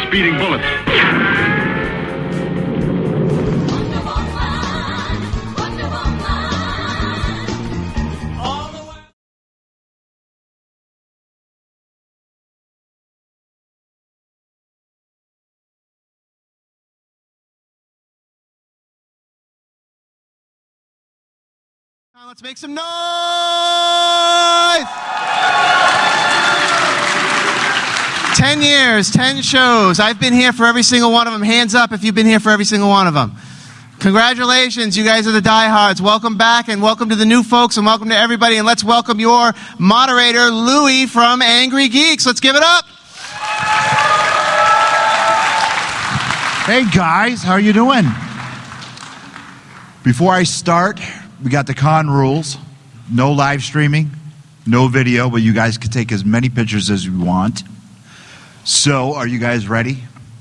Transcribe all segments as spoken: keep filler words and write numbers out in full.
speeding bullets. Let's make some noise! Ten years, ten shows. I've been here for every single one of them. Hands up if you've been here for every single one of them. Congratulations, you guys are the diehards. Welcome back, and welcome to the new folks, and welcome to everybody. And let's welcome your moderator, Louie from Angry Geeks. Let's give it up. Hey guys, how are you doing? Before I start, we got the con rules. No live streaming, no video, but you guys can take as many pictures as you want. So, are you guys ready?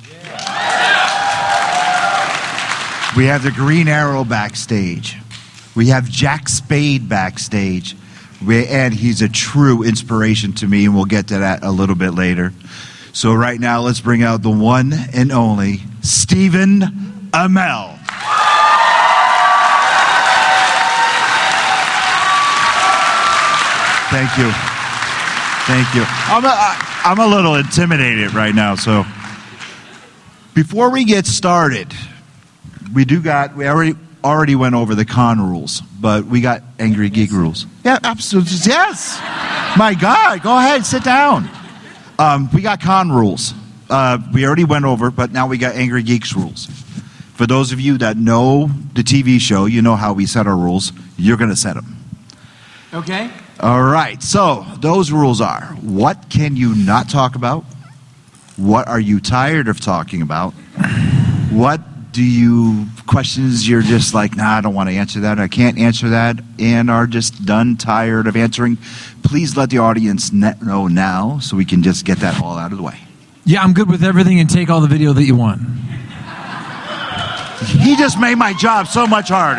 Yeah. We have the Green Arrow backstage. We have Jack Spade backstage. We, and he's a true inspiration to me, and we'll get to that a little bit later. So right now, let's bring out the one and only Stephen Amell. Thank you. Thank you. I'm a, I'm a little intimidated right now, so before we get started, we do got, we already already went over the con rules, but we got Angry Geek rules. Yeah, absolutely. Yes. My God, go ahead, sit down. Um, we got con rules. Uh, we already went over, but now we got Angry Geeks rules. For those of you that know the T V show, you know how we set our rules. You're going to set them. Okay. All right, so those rules are, what can you not talk about? What are you tired of talking about? What do you, questions you're just like, nah, I don't want to answer that, I can't answer that, and are just done, tired of answering? Please let the audience know now so we can just get that all out of the way. Yeah, I'm good with everything, and take all the video that you want. He just made my job so much harder.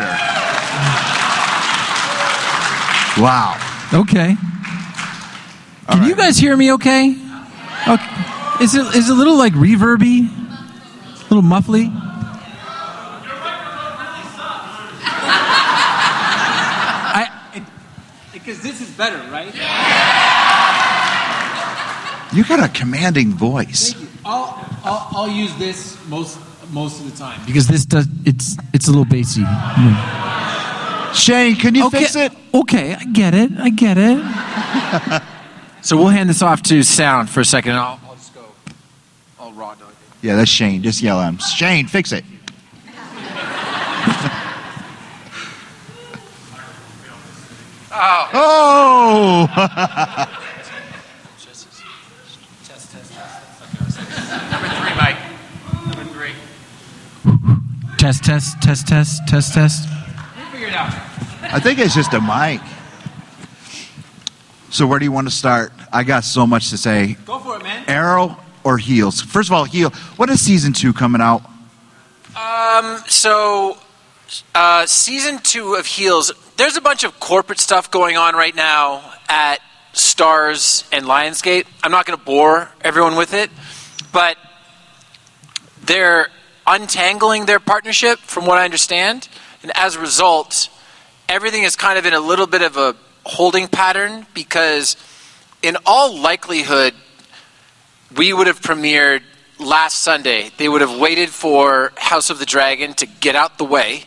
Wow. Okay. Can right. you guys hear me okay? Okay. Is it is it a little like reverby? A little muffly? I because this is better, right? You got a commanding voice. Thank you. I'll, I'll I'll use this most most of the time because this does it's it's a little bassy. Mm. Shane, can you okay. fix it? Okay, I get it. I get it. So we'll hand this off to sound for a second, and I'll, I'll just go all raw dog. Yeah, that's Shane. Just yell at him. Shane, fix it. Oh. Oh. Test, test, test. Number three, Mike. Number three. Test, test, test, test, test, test. Figure it out. I think it's just a mic. So where do you want to start? I got so much to say. Go for it, man. Arrow or Heels? First of all, Heel. What is season two coming out? Um. So, uh, season two of Heels. There's a bunch of corporate stuff going on right now at Starz and Lionsgate. I'm not going to bore everyone with it, but they're untangling their partnership, from what I understand. And as a result, everything is kind of in a little bit of a holding pattern because in all likelihood, we would have premiered last Sunday. They would have waited for House of the Dragon to get out the way.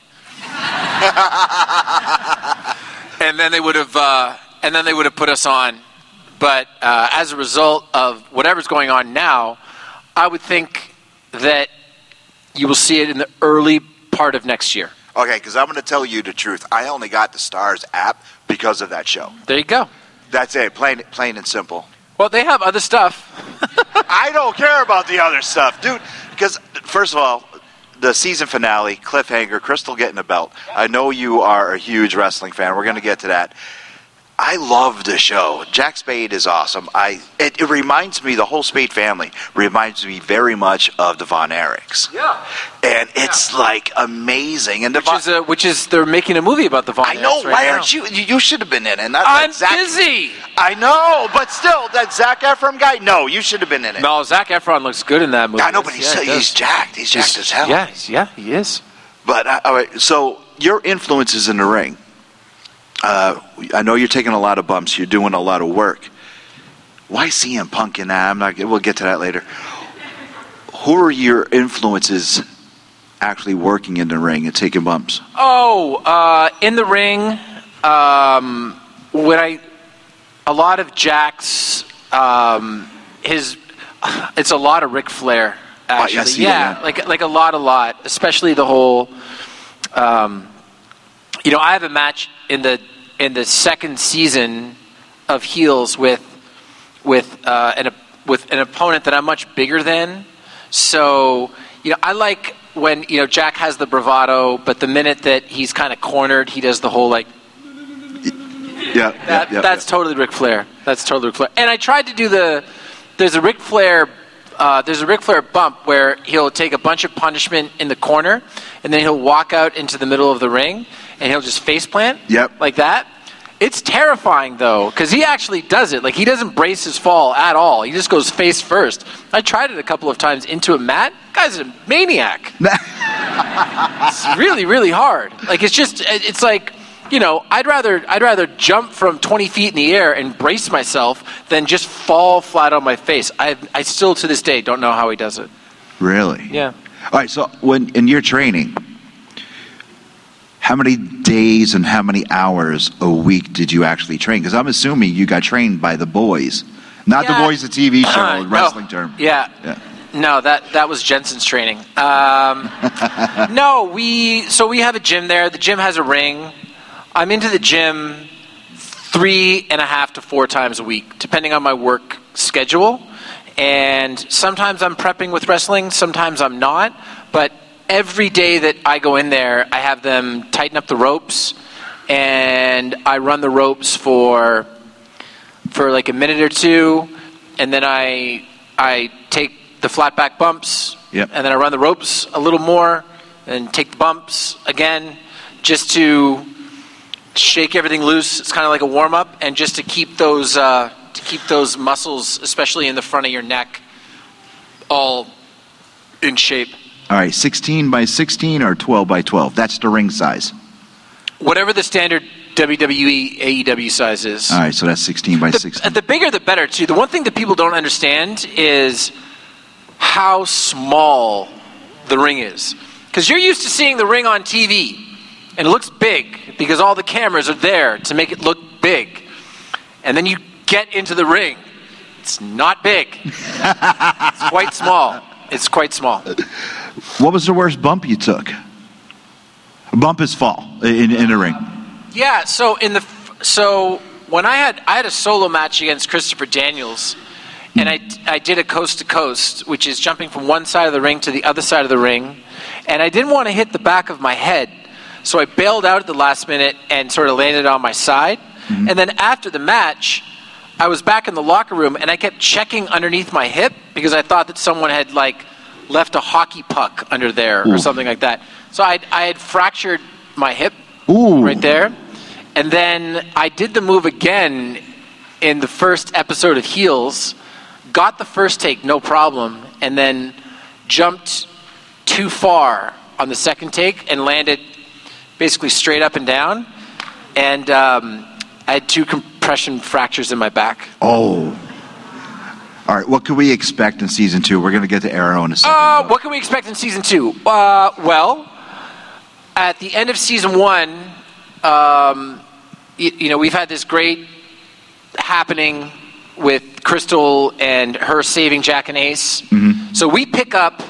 and then they would have uh, and then they would have put us on. But uh, as a result of whatever's going on now, I would think that you will see it in the early part of next year. Okay, because I'm going to tell you the truth. I only got the Starz app because of that show. There you go. That's it, plain, plain and simple. Well, they have other stuff. I don't care about the other stuff, dude. Because, first of all, the season finale, cliffhanger, Crystal getting a belt. I know you are a huge wrestling fan. We're going to get to that. I love the show. Jack Spade is awesome. I it, it reminds me, the whole Spade family reminds me very much of the Von Erichs. Yeah. And it's yeah. like amazing. And the which Von, is a, which is they're making a movie about the Von Erichs. I know. Right why now. aren't you? You, you should have been in it. Not, I'm Zac, busy. I know, but still, that Zac Efron guy. No, you should have been in it. No, Zac Efron looks good in that movie. I know, but he's yeah, still, he's jacked. He's jacked he's, as hell. Yeah, yeah, he is. But uh, all right, so your influences in the ring. Uh, I know you're taking a lot of bumps. You're doing a lot of work. Why C M Punk in that? I'm not. We'll get to that later. Who are your influences actually working in the ring and taking bumps? Oh, uh, in the ring, um, when I, a lot of Jack's, um, his, it's a lot of Ric Flair. Actually, I see yeah, that, yeah, like like a lot, a lot, especially the whole. Um, you know, I have a match in the in the second season of Heels with with uh, an with an opponent that I'm much bigger than. So, you know, I like when, you know, Jack has the bravado, but the minute that he's kind of cornered, he does the whole like. Yeah, that, yeah, yeah that's yeah. totally Ric Flair. That's totally Ric Flair. And I tried to do the. There's a Ric Flair. Uh, there's a Ric Flair bump where he'll take a bunch of punishment in the corner, and then he'll walk out into the middle of the ring, and he'll just face plant. Yep. Like that. It's terrifying though, because he actually does it. Like, he doesn't brace his fall at all. He just goes face first. I tried it a couple of times into a mat. Guy's a maniac. It's really, really hard. Like, it's just, it's like. You know, I'd rather I'd rather jump from twenty feet in the air and brace myself than just fall flat on my face. I I still to this day don't know how he does it. Really? Yeah. All right. So when in your training, how many days and how many hours a week did you actually train? Because I'm assuming you got trained by the boys, not Yeah. the boys, the T V show, Uh, wrestling no. term. Yeah. Yeah. No, that that was Jensen's training. Um, no, we so we have a gym there. The gym has a ring. I'm into the gym three and a half to four times a week, depending on my work schedule. And sometimes I'm prepping with wrestling, sometimes I'm not. But every day that I go in there, I have them tighten up the ropes, and I run the ropes for for like a minute or two, and then I I take the flat back bumps, yep. and then I run the ropes a little more, and take the bumps again, just to shake everything loose. It's kind of like a warm up, and just to keep those uh, to keep those muscles, especially in the front of your neck, all in shape. All right, sixteen by sixteen or twelve by twelve. That's the ring size. Whatever the standard W W E A E W size is. All right, so that's sixteen by the, sixteen. The bigger, the better. Too. The one thing that people don't understand is how small the ring is, because you're used to seeing the ring on T V. And it looks big because all the cameras are there to make it look big. And then you get into the ring. It's not big. It's quite small. It's quite small. What was the worst bump you took? A bump is fall in, in a ring. Yeah, so in the so when I had I had a solo match against Christopher Daniels, and I I did a coast to coast, which is jumping from one side of the ring to the other side of the ring, and I didn't want to hit the back of my head. So I bailed out at the last minute and sort of landed on my side. Mm-hmm. And then after the match, I was back in the locker room, and I kept checking underneath my hip because I thought that someone had, like, left a hockey puck under there Ooh. Or something like that. So I I had fractured my hip Ooh. Right there. And then I did the move again in the first episode of Heels, got the first take, no problem, and then jumped too far on the second take and landed basically straight up and down, and um, I had two compression fractures in my back. Oh. All right, what can we expect in season two? We're going to get to Arrow in a second. Uh, what can we expect in season two? Uh, well, at the end of season one, um, you, you know, we've had this great happening with Crystal and her saving Jack and Ace. Mm-hmm. So we pick up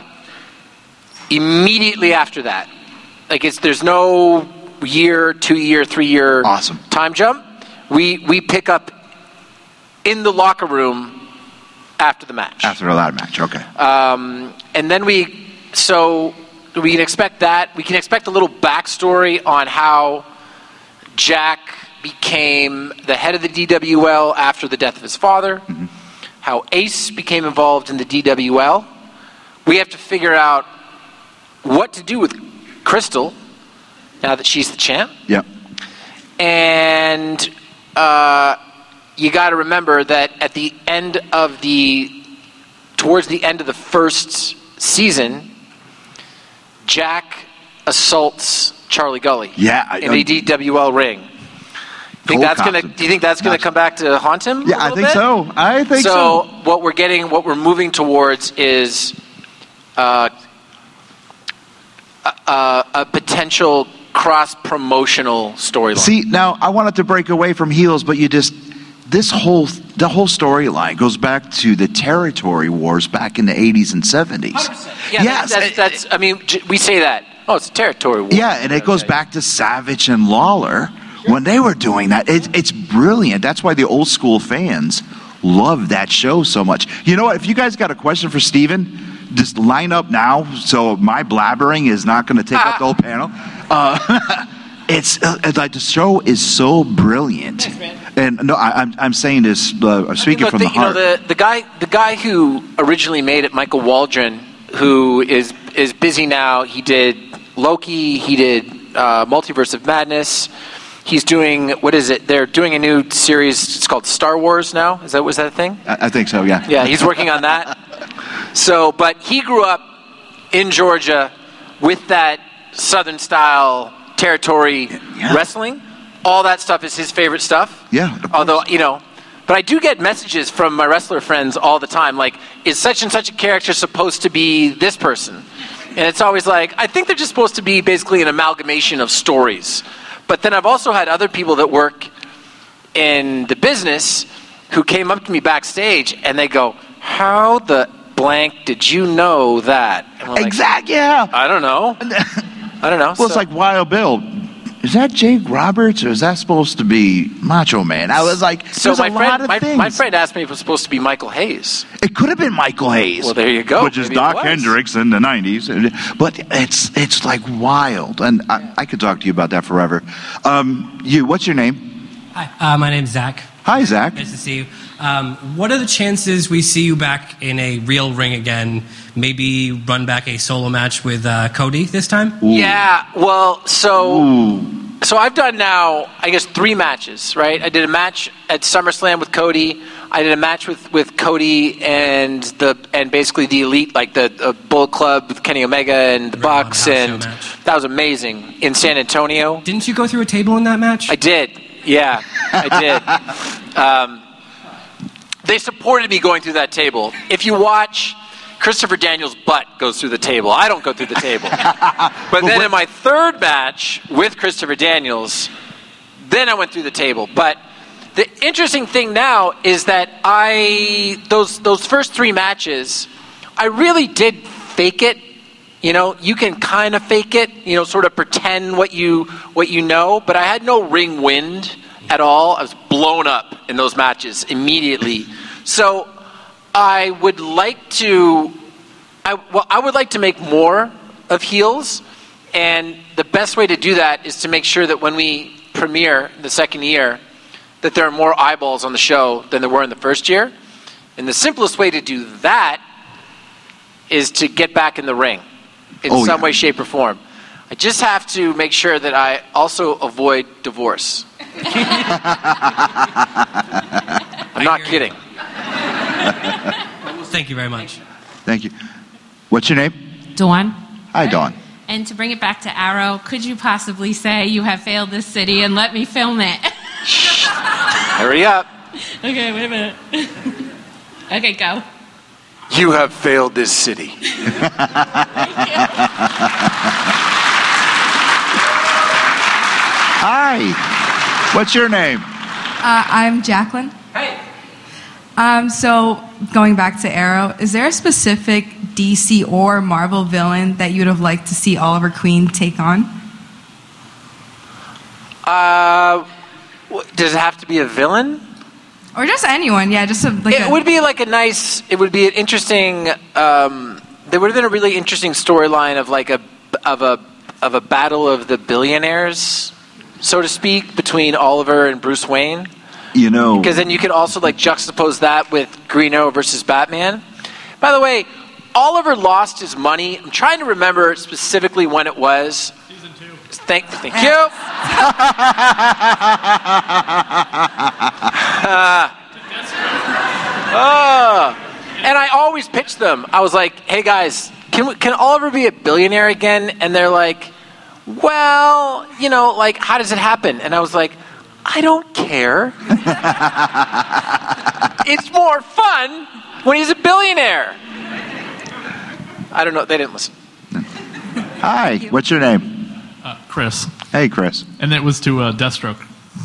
immediately after that. Like, it's there's no year, two year, three year awesome. time jump. We we pick up in the locker room after the match. After the ladder match, okay. Um, and then we so we can expect that. We can expect a little backstory on how Jack became the head of the D W L after the death of his father, mm-hmm. how Ace became involved in the D W L. We have to figure out what to do with Crystal now that she's the champ. Yeah. And uh, you got to remember that at the end of the, towards the end of the first season, Jack assaults Charlie Gully yeah, I, in the D W L ring. Think that's gonna, do you think that's going to come back to haunt him? Yeah, I think bit? so. I think so. So what we're getting, what we're moving towards is uh, a, a potential cross-promotional storyline. See, now I wanted to break away from heels, but you just this whole the whole storyline goes back to the territory wars back in the eighties and seventies. one hundred percent. Yeah, yes, that's, that's, that's. I mean, we say that. Oh, it's a territory war. Yeah, and it goes back to Savage and Lawler when they were doing that. It, it's brilliant. That's why the old school fans love that show so much. You know what? If you guys got a question for Steven, just line up now so my blabbering is not going to take up the whole panel. Uh, it's uh, like the show is so brilliant. Thanks, and no, I, I'm I'm saying this. Uh, I'm speaking I mean, look, from the, the heart. You know, the the guy the guy who originally made it, Michael Waldron, who is is busy now. He did Loki. He did uh, Multiverse of Madness. He's doing, what is it? They're doing a new series. It's called Star Wars now. Is that was that a thing? I, I think so. Yeah. Yeah, he's working on that. So, but he grew up in Georgia with that Southern style territory Yeah. wrestling. All that stuff is his favorite stuff. Yeah, of Although, course. you know, but I do get messages from my wrestler friends all the time, like, is such and such a character supposed to be this person? And it's always like, I think they're just supposed to be basically an amalgamation of stories. But then I've also had other people that work in the business who came up to me backstage and they go, how the blank did you know that? And we're like, Exactly. Yeah. I don't know. I don't know. Well, it's So- like Wild Bill. Is that Jake Roberts or is that supposed to be Macho Man? I was like, So there's my a friend, lot of my, things. my friend asked me if it was supposed to be Michael Hayes. It could have been Michael Hayes. Well, there you go. Which is Maybe it Doc was. Hendricks in the nineties. But it's it's like wild, and I, I could talk to you about that forever. Um, you, what's your name? Hi, uh, my name's Zach. Hi, Zach. Nice to see you. Um, what are the chances we see you back in a real ring again? Maybe run back a solo match with uh, Cody this time? Yeah, well, so Ooh. so I've done now, I guess, three matches, right? I did a match at SummerSlam with Cody. I did a match with, with Cody and the and basically the Elite, like the, the Bullet Club with Kenny Omega and the Ring of Honor Bucks, house show and match. that was amazing in San Antonio. Didn't you go through a table in that match? I did. Yeah, I did. Um, they supported me going through that table. If you watch, Christopher Daniels' butt goes through the table. I don't go through the table. But then in my third match with Christopher Daniels, then I went through the table. But the interesting thing now is that I those those first three matches, I really did fake it. You know, you can kind of fake it, you know, sort of pretend what you what you know, but I had no ring wind at all. I was blown up in those matches immediately. So I would like to I well I would like to make more of heels, and the best way to do that is to make sure that when we premiere the second year that there are more eyeballs on the show than there were in the first year. And the simplest way to do that is to get back in the ring in Oh, some yeah. way, shape, or form. I just have to make sure that I also avoid divorce. I'm not hear you. kidding. Thank you very much. Thank you. What's your name? Dawn. Hi, Dawn. And to bring it back to Arrow, could you possibly say you have failed this city and let me film it? Hurry up. Okay, wait a minute. Okay, go. You have failed this city. Hi. What's your name? Uh, I'm Jacqueline. Hey. Um, so, going back to Arrow, is there a specific D C or Marvel villain that you would have liked to see Oliver Queen take on? Uh, wh- does it have to be a villain? Or just anyone, yeah, just a, like It a, would be like a nice. It would be an interesting. Um, there would have been a really interesting storyline of like a of a of a battle of the billionaires. so to speak, between Oliver and Bruce Wayne. You know, Because then you could also like juxtapose that with Green Arrow versus Batman. By the way, Oliver lost his money. I'm trying to remember specifically when it was. Season two. Thank, thank you. uh, uh, and I always pitch them. I was like, "Hey guys, can we, can Oliver be a billionaire again?" And they're like, "Well, you know, like how does it happen?" And I was like, "I don't care. It's more fun when he's a billionaire." I don't know. They didn't listen. Hi, what's your name? Uh, Chris. Hey, Chris. And it was to uh, Deathstroke.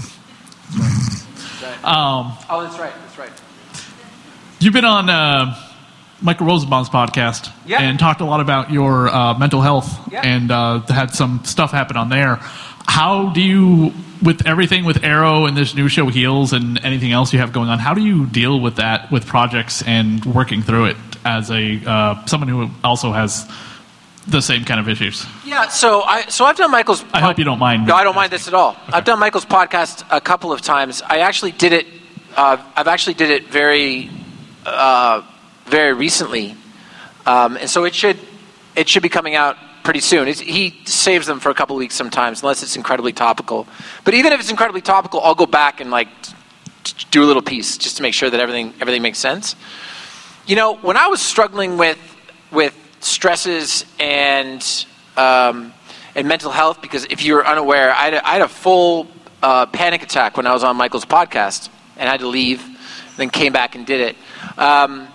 Um, Oh, that's right. That's right. you've been on uh, Michael Rosenbaum's podcast Yeah. and talked a lot about your uh, mental health Yeah. and uh, had some stuff happen on there. How do you, with everything with Arrow and this new show Heels and anything else you have going on, how do you deal with that with projects and working through it as a uh, someone who also has the same kind of issues? Yeah. So I so I've done Michael's. I hope you don't mind. No, I don't mind this at all. I've done Michael's podcast a couple of times. I actually did it. Uh, I've actually did it very, uh, very recently, um, and so it should it should be coming out pretty soon. It's, he saves them for a couple of weeks sometimes, unless it's incredibly topical. But even if it's incredibly topical, I'll go back and like t- do a little piece just to make sure that everything everything makes sense. You know, when I was struggling with with stresses and um, and mental health, because if you're unaware, I had a, I had a full uh, panic attack when I was on Michael's podcast, and I had to leave, then came back and did it. Um,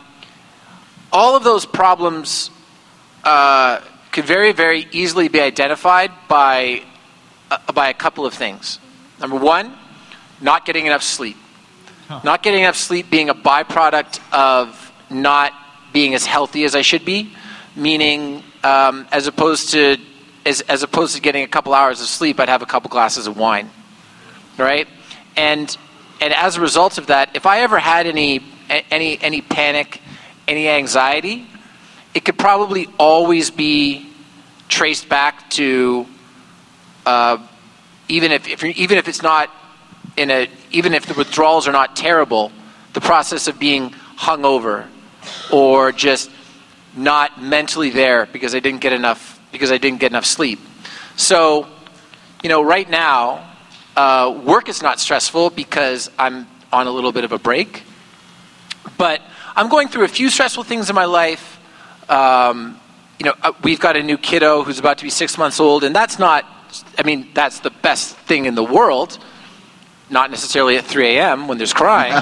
all of those problems uh, could very, very easily be identified by uh, by a couple of things. Number one, not getting enough sleep. Huh. Not getting enough sleep being a byproduct of not being as healthy as I should be. Meaning, um, as opposed to as as opposed to getting a couple hours of sleep, I'd have a couple glasses of wine, right? And and as a result of that, if I ever had any any any panic, any anxiety, it could probably always be traced back to uh, even if, if even if it's not in a even if the withdrawals are not terrible, the process of being hungover or just not mentally there because I didn't get enough because I didn't get enough sleep. So, you know, right now, uh, work is not stressful because I'm on a little bit of a break. But I'm going through a few stressful things in my life. Um, you know, we've got a new kiddo who's about to be six months old, and that's not. I mean, that's the best thing in the world. Not necessarily at three a.m. when there's crying,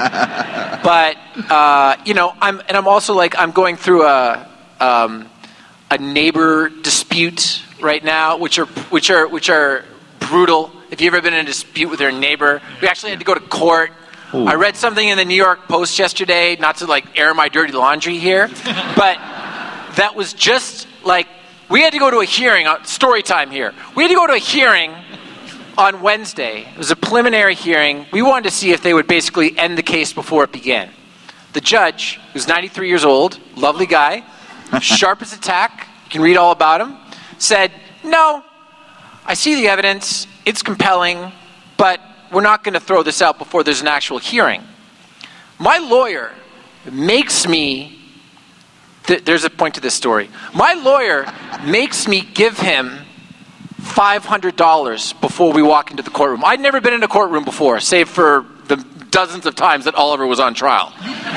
but uh, you know, I'm and I'm also like I'm going through a um, a neighbor dispute right now, which are which are which are brutal. If you've ever been in a dispute with your neighbor, we actually had to go to court. Ooh. I read something in the New York Post yesterday, not to like air my dirty laundry here, but that was just like we had to go to a hearing. Story time here. We had to go to a hearing. On Wednesday, it was a preliminary hearing. We wanted to see if they would basically end the case before it began. The judge, who's ninety-three years old, lovely guy, sharp as a tack, you can read all about him, said, no, I see the evidence, it's compelling, but we're not going to throw this out before there's an actual hearing. My lawyer makes me, th- there's a point to this story. My lawyer makes me give him five hundred dollars before we walk into the courtroom. I'd never been in a courtroom before, save for the dozens of times that Oliver was on trial.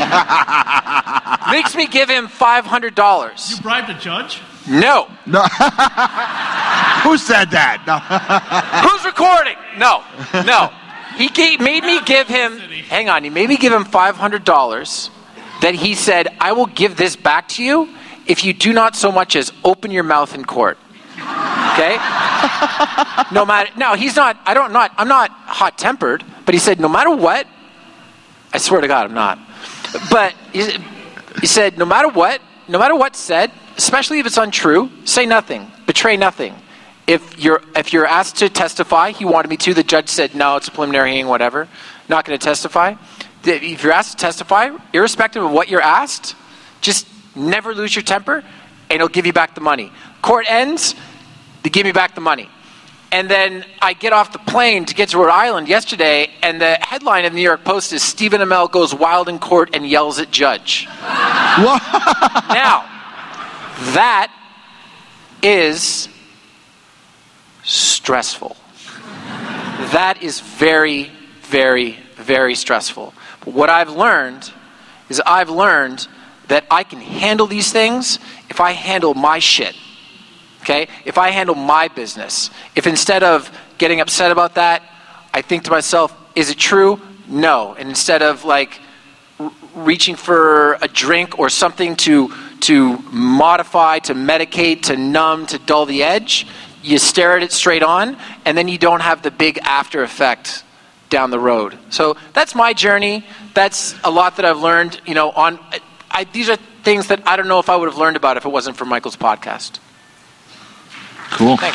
Makes me give him five hundred dollars. You bribed a judge? No. No. Who said that? No. Who's recording? No. No. He gave, made me give him, hang on, he made me give him five hundred dollars that he said, I will give this back to you if you do not so much as open your mouth in court. Okay? No matter, no, he's not, I don't, not, I'm not hot-tempered, but he said, no matter what, I swear to God, I'm not. But he, he said, no matter what, no matter what's said, especially if it's untrue, say nothing, betray nothing. If you're, if you're asked to testify, he wanted me to, the judge said, no, it's a preliminary hearing, whatever, not going to testify. If you're asked to testify, irrespective of what you're asked, just never lose your temper, and he'll give you back the money. Court ends, they give me back the money. And then I get off the plane to get to Rhode Island yesterday, and the headline of the New York Post is Stephen Amell goes wild in court and yells at judge. Now, that is stressful. That is very, very, very stressful. But what I've learned is I've learned that I can handle these things if I handle my shit. Okay? If I handle my business. If instead of getting upset about that, I think to myself, is it true? No. And instead of like r- reaching for a drink or something to to modify, to medicate, to numb, to dull the edge, you stare at it straight on, and then you don't have the big after effect down the road. So that's my journey. That's a lot that I've learned. You know, on I, these are things that I don't know if I would have learned about if it wasn't for Michael's podcast. Cool. Thanks.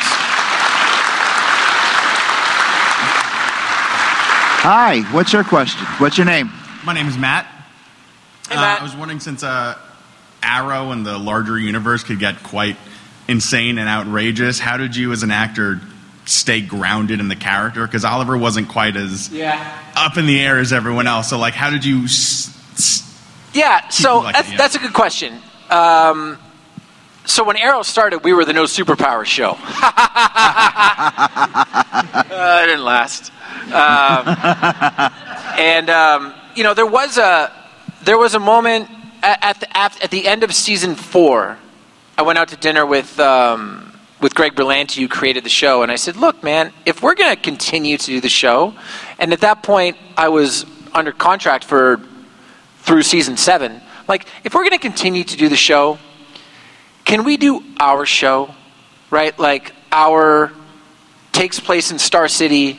Hi, what's your question? What's your name? My name is Matt. Hey, Matt. Uh, I was wondering, since uh, Arrow and the larger universe could get quite insane and outrageous, how did you as an actor stay grounded in the character? Because Oliver wasn't quite as yeah. up in the air as everyone else. So, like, how did you... S- s- yeah, so like that's, it, yeah. that's a good question. Um, so when Arrow started, we were the No Superpowers show. uh, it didn't last. Um, and, um, you know, there was a there was a moment at, at, the, at the end of season four. I went out to dinner with um, with Greg Berlanti, who created the show, and I said, look, man, if we're going to continue to do the show, and at that point I was under contract for through season seven, like, if we're going to continue to do the show, can we do our show, right? Like, our takes place in Star City,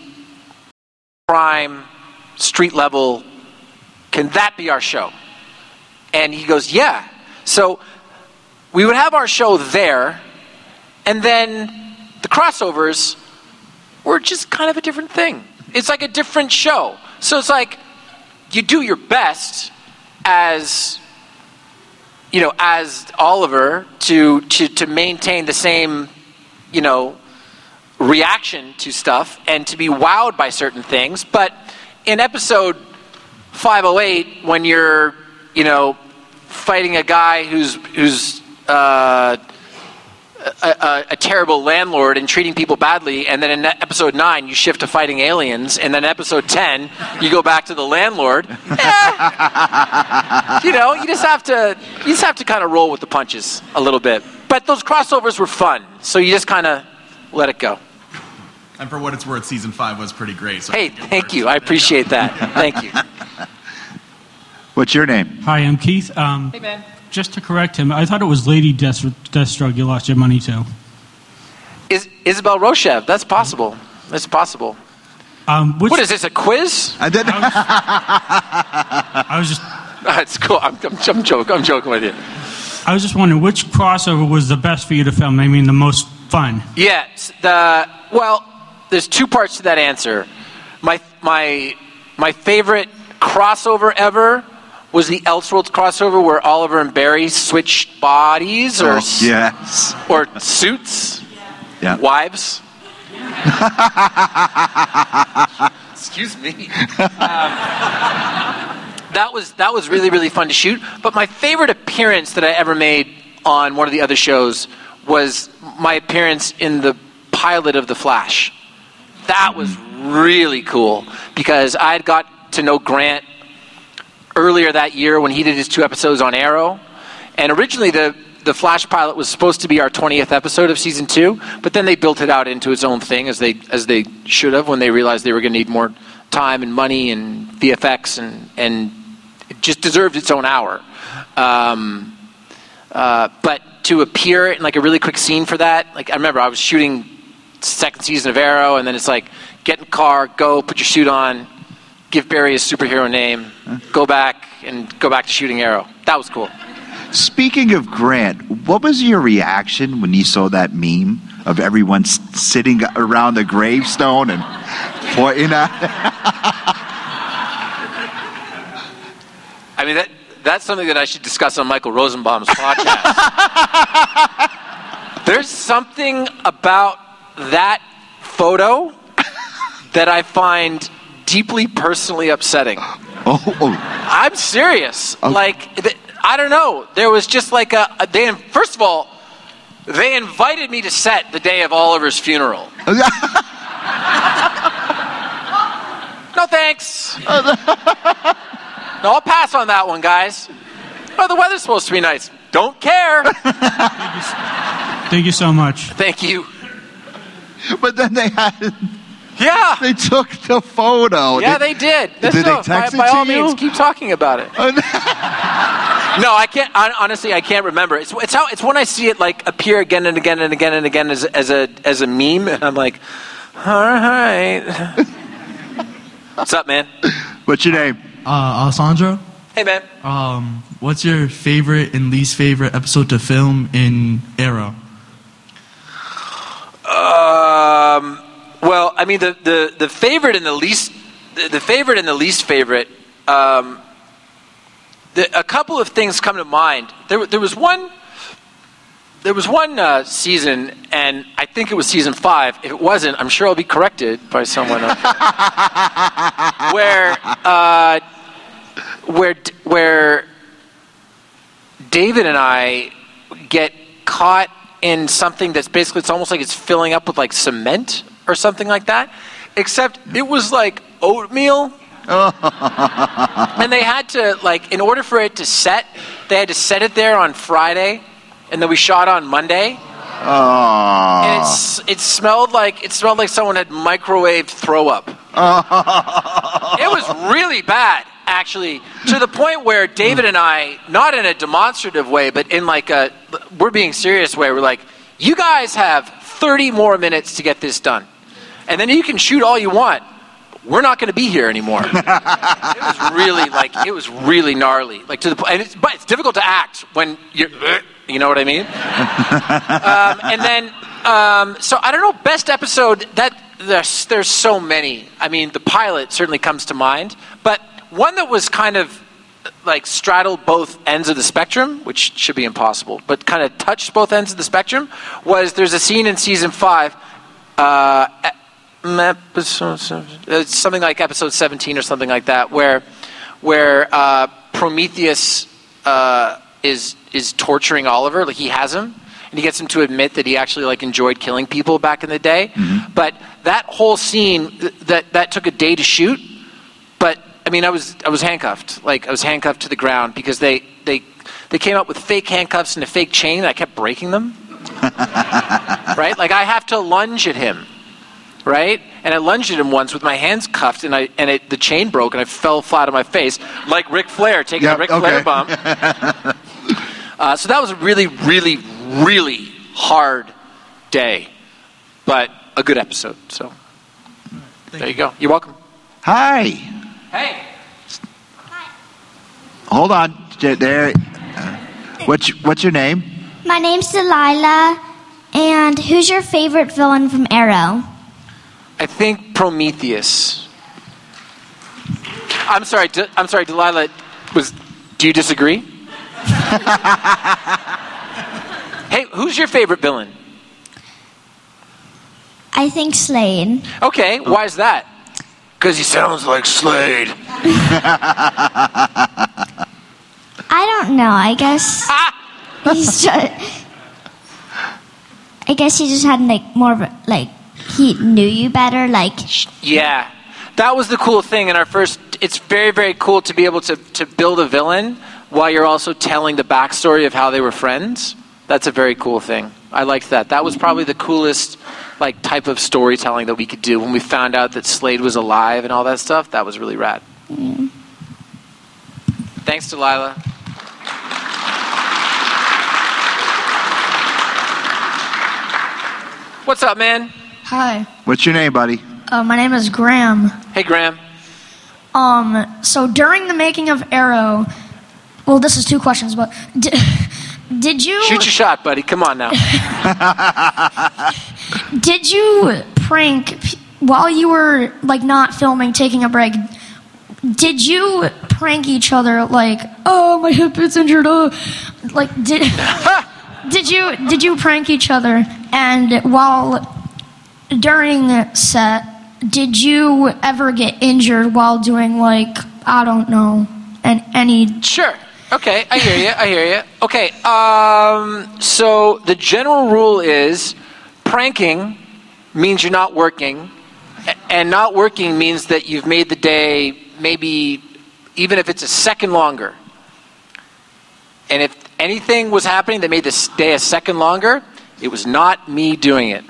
crime, street level, can that be our show? And he goes, yeah. So we would have our show there, and then the crossovers were just kind of a different thing. It's like a different show. So it's like you do your best as, you know, as Oliver to to, to maintain the same, you know, reaction to stuff and to be wowed by certain things. But in episode five oh eight, when you're, you know, fighting a guy who's who's uh, a, a, a terrible landlord and treating people badly, and then in episode nine you shift to fighting aliens, and then episode ten you go back to the landlord. Eh, you know, you just have to you just have to kind of roll with the punches a little bit. But those crossovers were fun, so you just kind of let it go. And for what it's worth, season five was pretty great. So hey, thank you. I appreciate that. Thank you. What's your name? Hi, I'm Keith. Um, hey, man. Just to correct him, I thought it was Lady Death- Deathstroke you lost your money to. Is Isabel Rochev? That's possible. That's possible. Um, which, what is this, a quiz? I did. I was just. It's cool. I'm, I'm, I'm joking. I'm joking with you. I was just wondering which crossover was the best for you to film. I mean, the most fun. Yes. The well, there's two parts to that answer. My my my favorite crossover ever was the Elseworlds crossover where Oliver and Barry switched bodies or oh, yes. or suits, yeah. wives. Excuse me. Um, that was that was really really fun to shoot. But my favorite appearance that I ever made on one of the other shows was my appearance in the pilot of The Flash. That was really cool because I had got to know Grant earlier that year when he did his two episodes on Arrow. And originally the, the Flash pilot was supposed to be our twentieth episode of season two, but then they built it out into its own thing as they as they should have when they realized they were going to need more time and money and V F X and, and it just deserved its own hour. Um, uh, but to appear in like a really quick scene for that, like I remember I was shooting second season of Arrow, and then it's like, get in the car, go, put your suit on, give Barry his superhero name, go back, and go back to shooting Arrow. That was cool. Speaking of Grant, what was your reaction when you saw that meme of everyone s- sitting around the gravestone and pointing at I mean, that that's something that I should discuss on Michael Rosenbaum's podcast. There's something about that photo that I find deeply personally upsetting. Oh, oh. I'm serious. Oh. Like, th- I don't know. There was just like a, a they. First of all, they invited me to set the day of Oliver's funeral. No thanks. No, I'll pass on that one, guys. Oh, the weather's supposed to be nice. Don't care. Thank you so much. Thank you. But then they had, Yeah. they took the photo. Yeah, they did. That's Did they no, text by, it by to all you? means, keep talking about it. No, I can't. hon- Honestly, I can't remember. It's it's how it's when I see it like appear again and again and again and again as as a as a meme, and I'm like, all right. What's up, man? What's your name? Uh, Alessandro, Hey, man. um, what's your favorite and least favorite episode to film in Arrow? Um. Well, I mean, the, the, the favorite and the least the, the favorite and the least favorite. Um. The, a couple of things come to mind. There there was one. There was one uh, season, and I think it was season five. If it wasn't, I'm sure I'll be corrected by someone else. where, uh, where, where David and I get caught in something that's basically, it's almost like it's filling up with like cement or something like that. Except it was like oatmeal. And they had to, like, in order for it to set, they had to set it there on Friday. And then we shot on Monday. Oh. And it's it smelled like it smelled like someone had microwaved throw up. It was really bad, actually, to the point where David and I, not in a demonstrative way, but in like a we're being serious way, we're like, you guys have thirty more minutes to get this done, and then you can shoot all you want. We're not going to be here anymore. It was really like it was really gnarly, like to the point. And it's, but it's difficult to act when you're. You know what I mean? um, and then, um, so I don't know, best episode, that there's, there's so many. I mean, the pilot certainly comes to mind. But one that was kind of like straddled both ends of the spectrum, which should be impossible, but kind of touched both ends of the spectrum, was there's a scene in season five, uh, episode, it's something like episode seventeen or something like that, where, where uh, Prometheus uh, is... is torturing Oliver, like he has him, and he gets him to admit that he actually like enjoyed killing people back in the day. Mm-hmm. But that whole scene, th- that that took a day to shoot. But I mean, I was I was handcuffed, like I was handcuffed to the ground because they they they came up with fake handcuffs and a fake chain, and I kept breaking them. Right, like I have to lunge at him, right? And I lunged at him once with my hands cuffed, and I and it, the chain broke, and I fell flat on my face, like Ric Flair taking Yep, the Ric okay. Flair bump. Uh, so that was a really, really, really hard day, but a good episode. So Thank there you go. You're welcome. Hi. Hey. Hold on. There. What's what's your name? My name's Delilah, and who's your favorite villain from Arrow? I think Prometheus. I'm sorry. De- I'm sorry, Delilah. Was do you disagree? Hey, who's your favorite villain? I think Slade. Okay, why is that? Because he sounds like Slade. I don't know. I guess he's just, I guess he just had like more of a, like he knew you better. Like Yeah, that was the cool thing in our first. It's very, very cool to be able to to build a villain while you're also telling the backstory of how they were friends. That's a very cool thing. I liked that. That was probably the coolest like type of storytelling that we could do when we found out that Slade was alive and all that stuff. That was really rad. Yeah. Thanks, Delilah. What's up, man? Hi. What's your name, buddy? Uh, my name is Graham. Hey, Graham. Um. So during the making of Arrow, well, this is two questions, but did, did you Shoot your shot, buddy. Come on now. did you prank p- while you were like not filming, taking a break? Did you prank each other like, oh, my hip is injured? Oh, like did did you did you prank each other? And while during set, did you ever get injured while doing, like, I don't know, and any... Sure. Okay, I hear you. I hear you. Okay, um, so the general rule is pranking means you're not working, and not working means that you've made the day maybe, even if it's a second longer. And if anything was happening that made this day a second longer, it was not me doing it.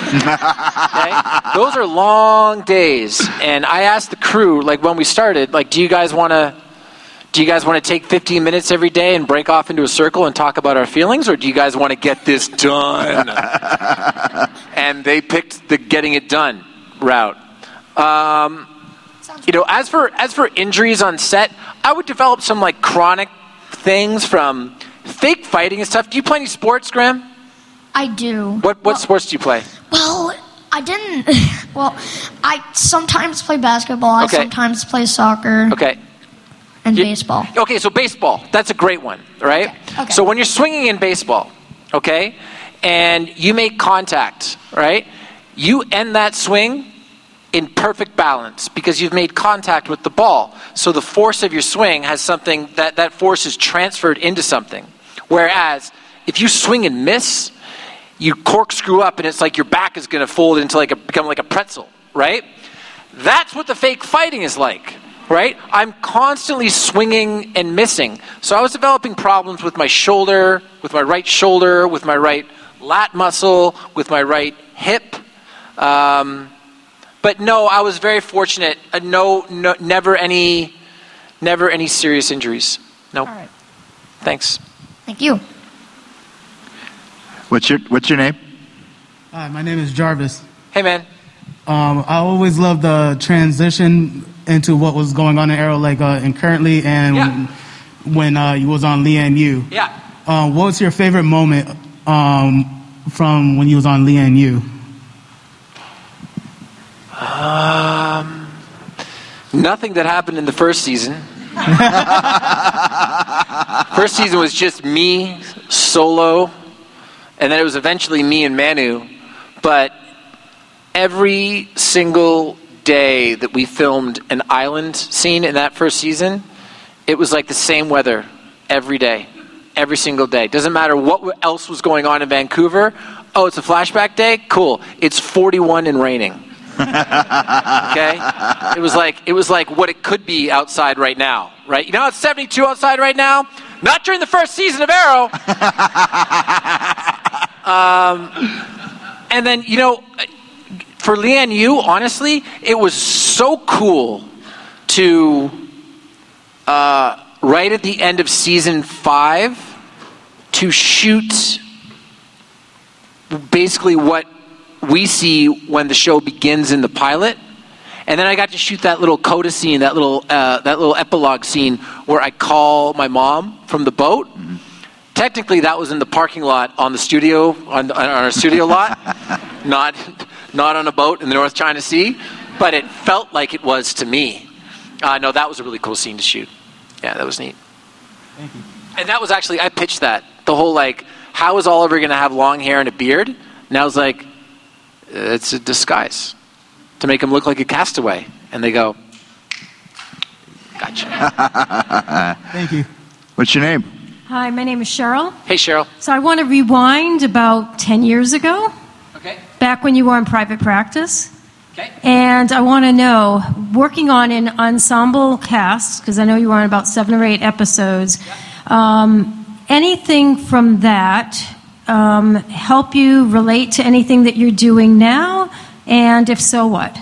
Okay? Those are long days, and I asked the crew, like when we started, like, do you guys want to, do you guys want to take fifteen minutes every day and break off into a circle and talk about our feelings, or do you guys want to get this done? And they picked the getting it done route. Um, you know, as for as for injuries on set, I would develop some like chronic things from fake fighting and stuff. Do you play any sports, Graham? I do. What what well, sports do you play? Well, I didn't. Well, I sometimes play basketball. Okay. I sometimes play soccer. Okay. And You- baseball. Okay, so baseball. That's a great one, right? Okay, okay. So when you're swinging in baseball, okay, and you make contact, right? You end that swing in perfect balance because you've made contact with the ball. So the force of your swing has something that that force is transferred into something. Whereas if you swing and miss, you corkscrew up and it's like your back is going to fold into like a become like a pretzel, right? That's what the fake fighting is like, right? I'm constantly swinging and missing. So I was developing problems with my shoulder, with my right shoulder, with my right lat muscle, with my right hip. Um, but no, I was very fortunate. Uh, no, no, never any, never any serious injuries. Nope. All right. Thanks. Thank you. What's your What's your name? Hi, my name is Jarvis. Hey, man. Um, I always loved the transition into what was going on in Arrow, like uh, and currently, and Yeah. when, when uh, you was on Leanne U. Yeah. Um, what was your favorite moment um, from when you was on Leanne U? Um, nothing that happened in the first season. First season was just me solo, and then it was eventually me and Manu. But every single day that we filmed an island scene in that first season, it was like the same weather every day, every single day. Doesn't matter what else was going on in Vancouver. Oh, it's a flashback day? Cool. It's forty-one and raining. Okay? It was like it was like what it could be outside right now, right? You know, it's seventy-two outside right now. Not during the first season of Arrow. um, and then, you know, for Leanne Yu, honestly, it was so cool to, uh, right at the end of season five, to shoot basically what we see when the show begins in the pilot. And then I got to shoot that little coda scene, that little uh, that little epilogue scene where I call my mom from the boat. Mm-hmm. Technically, that was in the parking lot on the studio on, on our studio lot, not not on a boat in the North China Sea, but it felt like it was to me. Uh, no, that was a really cool scene to shoot. Yeah, that was neat. Thank you. And that was actually I pitched that the whole like, how is Oliver going to have long hair and a beard? And I was like, it's a disguise to make him look like a castaway. And they go, gotcha. Thank you. What's your name? Hi, my name is Cheryl. Hey, Cheryl. So I want to rewind about ten years ago. Okay. Back when you were in private practice. Okay. And I want to know, working on an ensemble cast, because I know you were on about seven or eight episodes, um, anything from that um, help you relate to anything that you're doing now? And if so, what?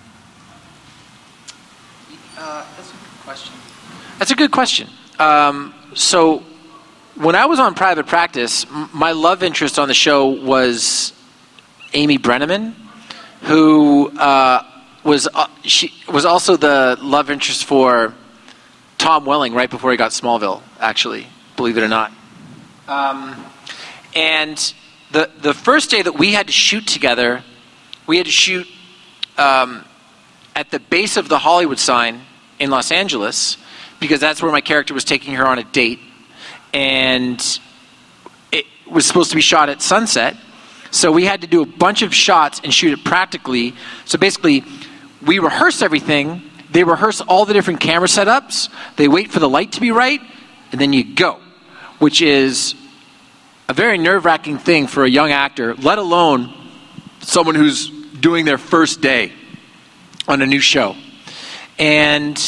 Uh, that's a good question. That's a good question. Um, so when I was on private practice, m- my love interest on the show was Amy Brenneman, who uh, was uh, she was also the love interest for Tom Welling right before he got Smallville, actually, believe it or not. Um, and the the first day that we had to shoot together, we had to shoot um, at the base of the Hollywood sign in Los Angeles, because that's where my character was taking her on a date. And it was supposed to be shot at sunset. So we had to do a bunch of shots and shoot it practically. So basically, we rehearse everything. They rehearse all the different camera setups. They wait for the light to be right, and then you go, which is a very nerve-wracking thing for a young actor, let alone someone who's doing their first day on a new show. And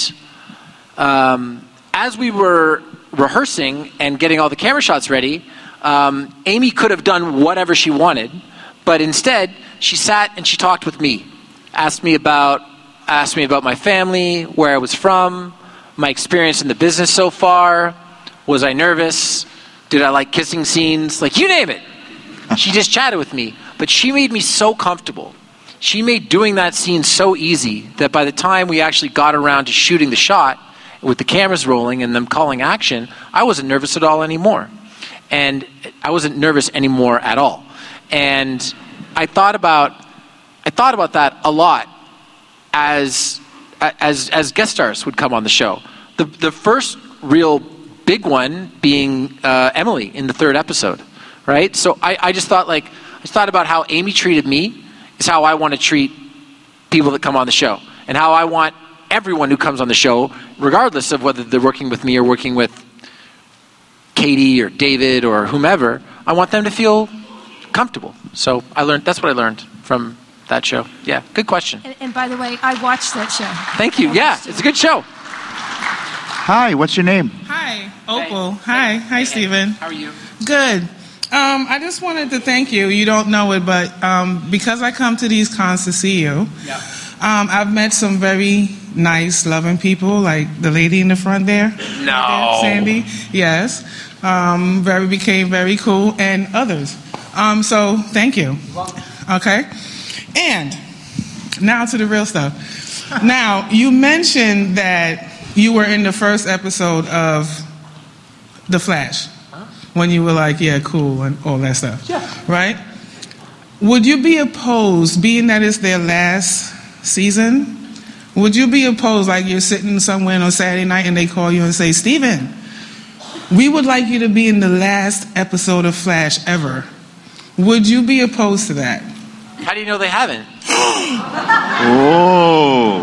um, as we were rehearsing and getting all the camera shots ready, um, Amy could have done whatever she wanted, but instead she sat and she talked with me, asked me about asked me about my family, where I was from, my experience in the business so far. Was I nervous? Did I like kissing scenes? Like, you name it. She just chatted with me, but she made me so comfortable. She made doing that scene so easy that by the time we actually got around to shooting the shot with the cameras rolling and them calling action, I wasn't nervous at all anymore. And I wasn't nervous anymore at all. And I thought about I thought about that a lot as as as guest stars would come on the show. The the first real big one being uh, Emily in the third episode, right? So I, I just thought like I just thought about how Amy treated me is how I want to treat people that come on the show, and how I want everyone who comes on the show, regardless of whether they're working with me or working with Katie or David or whomever, I want them to feel comfortable. So I learned that's what I learned from that show. Yeah, good question. And, and by the way, I watched that show. Thank you. Yeah, it's a good show. Hi, what's your name? Hi, Opal. Hi. Hi, Stephen. How are you? Good. Um, I just wanted to thank you. You don't know it, but um, because I come to these cons to see you, yeah. um, I've met some very nice, loving people, like the lady in the front there. No. Right there, Sandy. Yes. Um, very became very cool, and others. Um, so thank you. Okay. And now to the real stuff. Now, you mentioned that you were in the first episode of The Flash. When you were like, yeah, cool, and all that stuff. Yeah. Right? Would you be opposed, being that it's their last season, would you be opposed, like you're sitting somewhere on Saturday night and they call you and say, Steven, we would like you to be in the last episode of Flash ever. Would you be opposed to that? How do you know they haven't? Oh.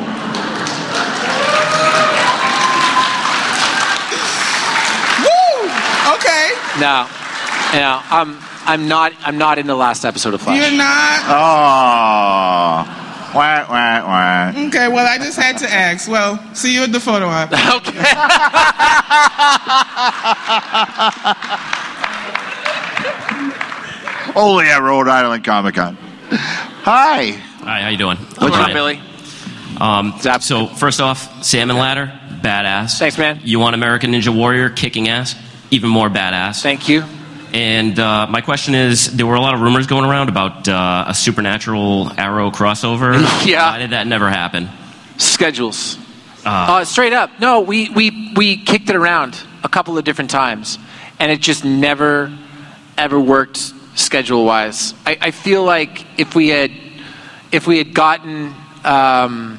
Woo! Okay. No, no, I'm I'm not I'm not in the last episode of Flash. You're not? Oh. Wah, wah, wah. Okay, well, I just had to ask. Well, see you at the photo op. Okay. Only at Rhode Island Comic Con. Hi. Hi, how you doing? What's up, Billy? Um, so, first off, Salmon Ladder, badass. Thanks, man. You want American Ninja Warrior, kicking ass, even more badass. Thank you. And uh, my question is, there were a lot of rumors going around about uh, a Supernatural Arrow crossover. Yeah. Why did that never happen? Schedules. Uh, Uh, straight up. No, we, we, we kicked it around a couple of different times, and it just never, ever worked schedule-wise. I, I feel like if we had, if we had gotten, um,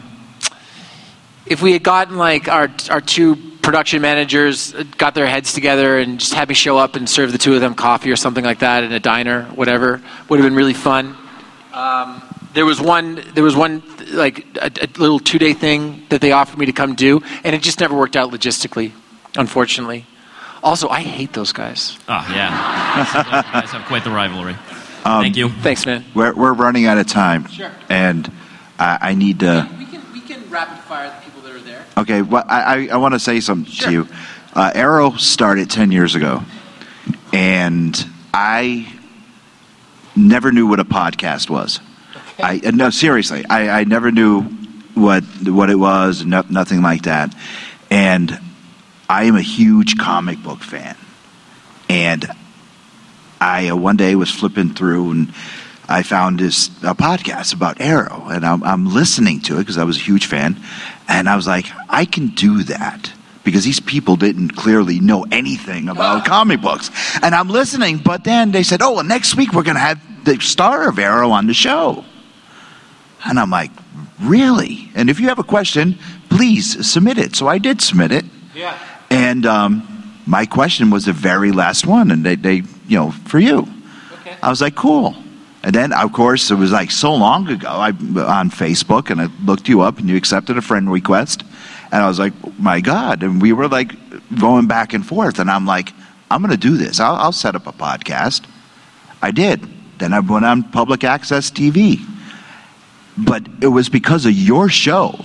if we had gotten like our our two production managers got their heads together and just had me show up and serve the two of them coffee or something like that in a diner, whatever, would have been really fun. Um, there was one, there was one like a, a little two-day thing that they offered me to come do, and it just never worked out logistically, unfortunately. Also, I hate those guys. Oh, yeah. You guys have quite the rivalry. Um, Thank you. Thanks, man. We're, we're running out of time. Sure. And I, I need to... We can, we can rapid fire the people that are there. Okay, well, I, I, I want to say something Sure. to you. Uh, Arrow started ten years ago, and I never knew what a podcast was. I uh, no, seriously, I, I never knew what what it was, no, nothing like that. And I am a huge comic book fan. And I uh, one day was flipping through, and I found this a podcast about Arrow, and I'm, I'm listening to it because I was a huge fan, and I was like, I can do that because these people didn't clearly know anything about comic books, and I'm listening. But then they said, "Oh, well, next week we're going to have the star of Arrow on the show," and I'm like, "Really?" And if you have a question, please submit it. So I did submit it, Yeah. and um, my question was the very last one, and they, they you know, for you. Okay. I was like, cool. And then, of course, it was like so long ago I, on Facebook, and I looked you up, and you accepted a friend request. And I was like, my God. And we were like going back and forth. And I'm like, I'm going to do this. I'll, I'll set up a podcast. I did. Then I went on public access T V. But it was because of your show.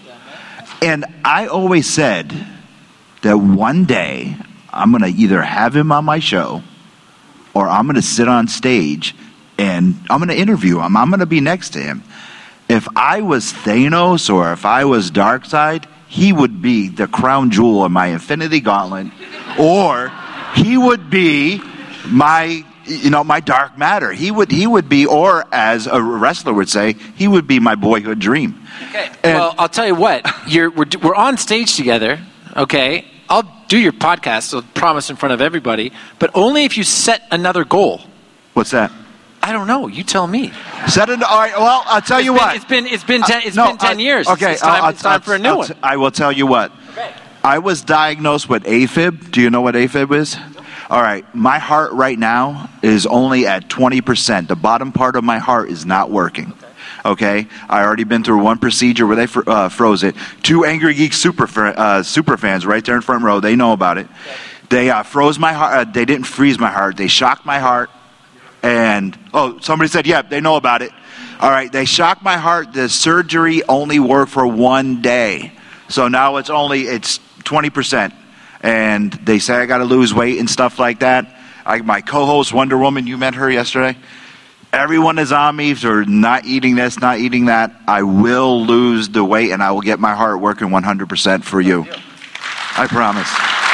And I always said that one day I'm going to either have him on my show or I'm going to sit on stage and I'm going to interview him. I'm going to be next to him. If I was Thanos or if I was Darkseid, he would be the crown jewel of my Infinity Gauntlet, or he would be my, you know, my dark matter. He would, he would be, or as a wrestler would say, he would be my boyhood dream. Okay. And well, I'll tell you what. You're we're we're on stage together. Okay. I'll do your podcast. I'll promise in front of everybody, but only if you set another goal. What's that? I don't know. You tell me. Set it. All right. Well, I'll tell it's you been, what. It's been it's been ten, it's uh, no, been ten uh, years. Okay. It's time, I'll, it's time I'll, for a new I'll, one. t- I will tell you what. Okay. I was diagnosed with AFib. Do you know what AFib is? All right. My heart right now is only at twenty percent. The bottom part of my heart is not working. Okay. I already been through one procedure where they fr- uh, froze it. Two Angry Geek super fr- uh, super fans right there in front row. They know about it. Okay. They uh, froze my heart. Uh, they didn't freeze my heart. They shocked my heart. And, oh, somebody said, yeah, they know about it. All right, they shocked my heart. The surgery only worked for one day. So now it's only, it's twenty percent. And they say I got to lose weight and stuff like that. I, my co-host, Wonder Woman, you met her yesterday. Everyone is on me for not eating this, not eating that. I will lose the weight, and I will get my heart working one hundred percent for you. I promise.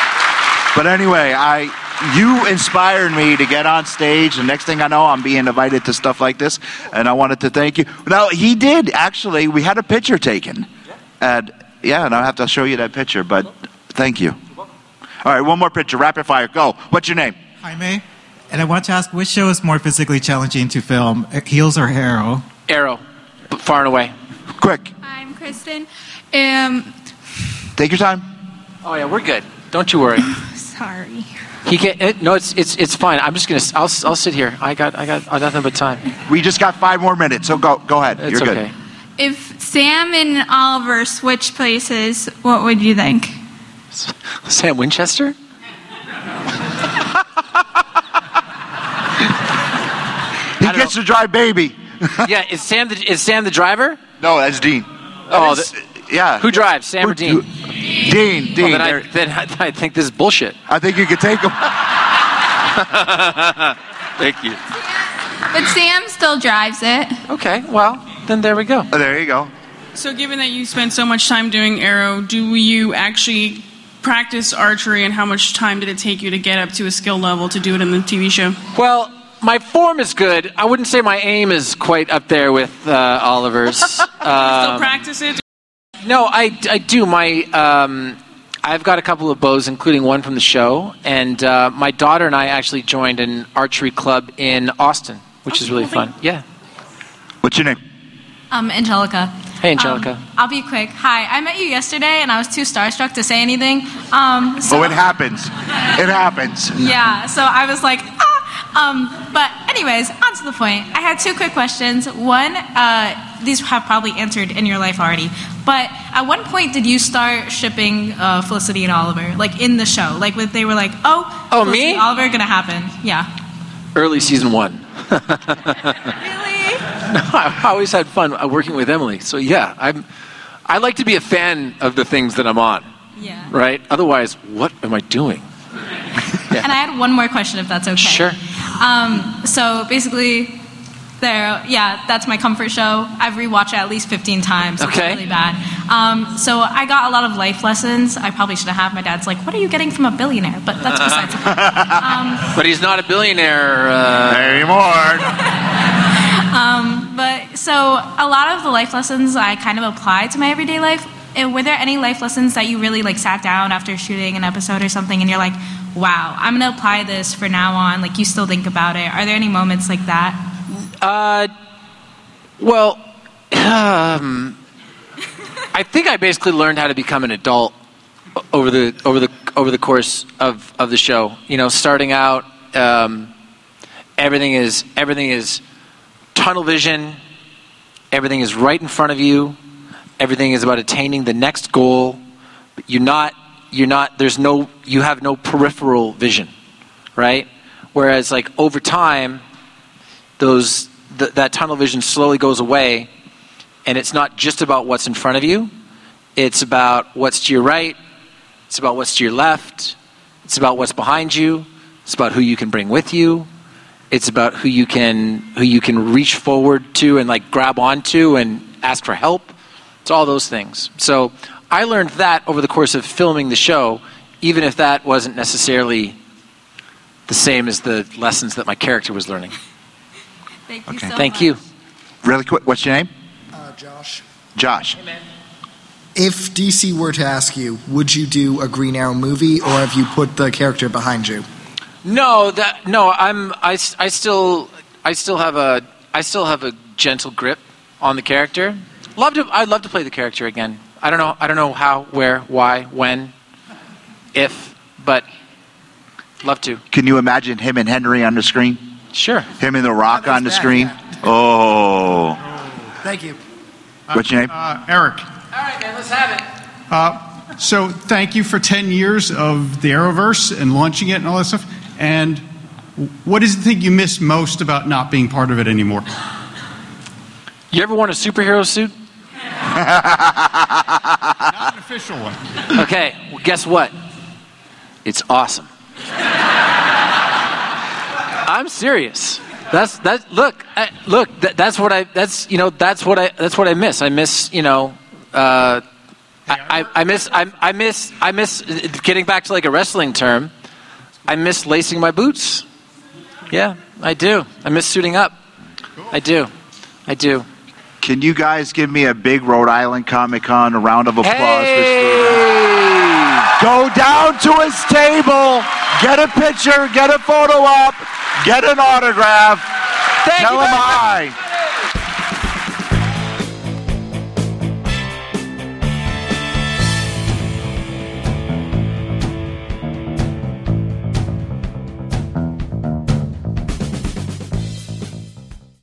But anyway, I... you inspired me to get on stage. The next thing I know, I'm being invited to stuff like this, and I wanted to thank you. Now, he did, actually. We had a picture taken. And, yeah, and I'll have to show you that picture, but thank you. All right, one more picture. Rapid fire. Go. What's your name? Jaime. And I want to ask, which show is more physically challenging to film, Heels or Arrow? Arrow. Far and away. Quick. I'm Kristen. Um, Take your time. Oh, yeah, we're good. Don't you worry. Sorry. He can't. It, no, it's it's it's fine. I'm just gonna. I'll I'll sit here. I got I got uh, nothing but time. We just got five more minutes, so go go ahead. It's You're good. okay. If Sam and Oliver switch places, what would you think? Sam Winchester? He gets to drive baby. Yeah, is Sam the is Sam the driver? No, that's Dean. Oh, That is- the, yeah. Who drives, Sam Who- or Dean? Dean. Dean. Well, then, I, There- then I, I think this is bullshit. I think you could take him. Thank you. But Sam still drives it. Okay, well, then there we go. Oh, there you go. So, given that you spent so much time doing Arrow, do you actually practice archery, and how much time did it take you to get up to a skill level to do it in the T V show? Well, my form is good. I wouldn't say my aim is quite up there with uh, Oliver's. Still Um, practice it? No, I, I do. My um, I've got a couple of bows, including one from the show, and uh, my daughter and I actually joined an archery club in Austin, which is really fun. Yeah. What's your name? Um, Angelica. Hey, Angelica. Um, I'll be quick. Hi, I met you yesterday, and I was too starstruck to say anything. Um, so, oh, it happens. It happens. Yeah, so I was like, ah. Um, but anyways, on to the point. I had two quick questions. One, uh, these have probably answered in your life already. But at one point, did you start shipping uh, Felicity and Oliver, like in the show? Like when they were like, oh, Oh, Felicity me? and Oliver gonna happen? Yeah. Early season one. Really? No, I always had fun uh, working with Emily. So yeah, I'm. I like to be a fan of the things that I'm on. Yeah. Right. Otherwise, what am I doing? And I had one more question, if that's okay. Sure. Um, so basically, there, yeah, that's my comfort show. I've rewatched it at least fifteen times. Okay. It's really bad. Um, so I got a lot of life lessons. I probably should have. My dad's like, "What are you getting from a billionaire?" But that's besides the point. Um, But he's not a billionaire uh, anymore. um, but so a lot of the life lessons I kind of applied to my everyday life. And were there any life lessons that you really like sat down after shooting an episode or something, and you're like, "Wow, I'm gonna apply this for now on." Like you still think about it. Are there any moments like that? Uh, well, um, I think I basically learned how to become an adult over the over the over the course of, of the show. You know, starting out, um, everything is everything is tunnel vision. Everything is right in front of you. Everything is about attaining the next goal. But you're not, you're not, there's no, you have no peripheral vision, right? Whereas like over time, those, th- that tunnel vision slowly goes away, and it's not just about what's in front of you. It's about what's to your right. It's about what's to your left. It's about what's behind you. It's about who you can bring with you. It's about who you can who you can reach forward to and like grab onto and ask for help. It's all those things. So I learned that over the course of filming the show, even if that wasn't necessarily the same as the lessons that my character was learning. Thank you Okay. so Thank much. you. Really quick, what's your name? Uh, Josh. Josh. If D C were to ask you, would you do a Green Arrow movie, or have you put the character behind you? No, that no. I'm I, s- I still I still have a I still have a gentle grip on the character. Love to I'd love to play the character again. I don't know I don't know how, where, why, when, if, but love to. Can you imagine him and Henry on the screen? Sure. Him and The Rock on the bad, screen? yeah. Oh. Thank you. What's your name? Uh, Eric. All right, man. Let's have it. Uh, so thank you for ten years of the Arrowverse and launching it and all that stuff. And what is the thing you miss most about not being part of it anymore? You ever worn a superhero suit? Not an official one. Okay. Well, guess what? It's awesome. I'm serious. That's that. Look, I, look. That, that's what I. That's you know. That's what I. That's what I miss. I miss you know. Uh, I, I, I miss. I, I miss. I miss getting back to like a wrestling term. I miss lacing my boots. Yeah, I do. I miss suiting up. I do. I do. Can you guys give me a big Rhode Island Comic Con, a round of applause Hey! for Steven? Go down to his table, get a picture, get a photo up, get an autograph. Thank Tell you him very much. hi.